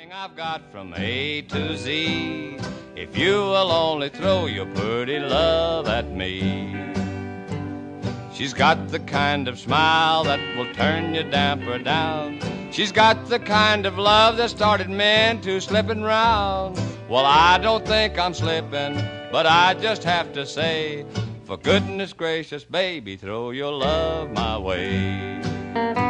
I've got from A to Z, if you will only throw your pretty love at me. She's got the kind of smile that will turn your damper down. She's got the kind of love that started men to slipping round. Well, I don't think I'm slipping, but I just have to say, for goodness gracious, baby, throw your love my way.